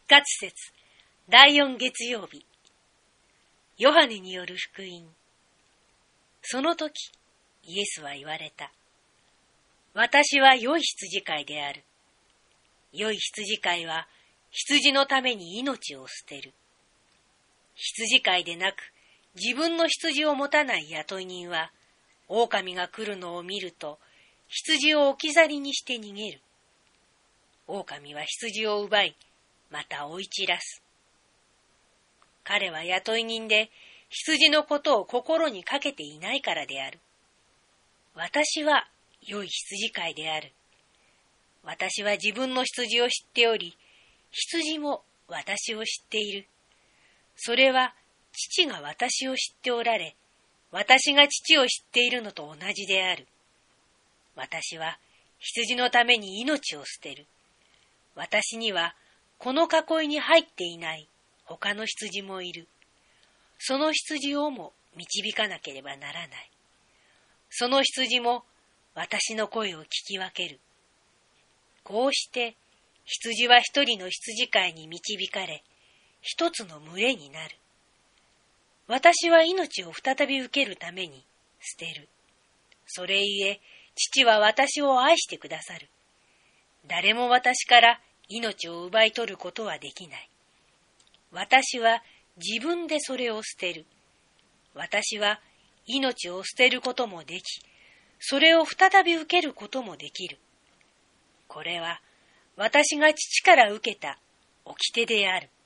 活節第4月曜日、ヨハネによる福音。その時、イエスは言われた。私は良い羊飼いである。良い羊飼いは羊のために命を捨てる。羊飼いでなく自分の羊を持たない雇い人は、狼が来るのを見ると羊を置き去りにして逃げる。狼は羊を奪い、また追い散らす。彼は雇い人で羊のことを心にかけていないからである。私は良い羊飼いである。私は自分の羊を知っており、羊も私を知っている。それは父が私を知っておられ、私が父を知っているのと同じである。私は羊のために命を捨てる。私にはこの囲いに入っていない他の羊もいる。その羊をも導かなければならない。その羊も私の声を聞き分ける。こうして羊は一人の羊飼いに導かれ、一つの群れになる。私は命を再び受けるために捨てる。それゆえ父は私を愛してくださる。誰も私から命を奪い取ることはできない。私は自分でそれを捨てる。私は命を捨てることもでき、それを再び受けることもできる。これは私が父から受けた掟である。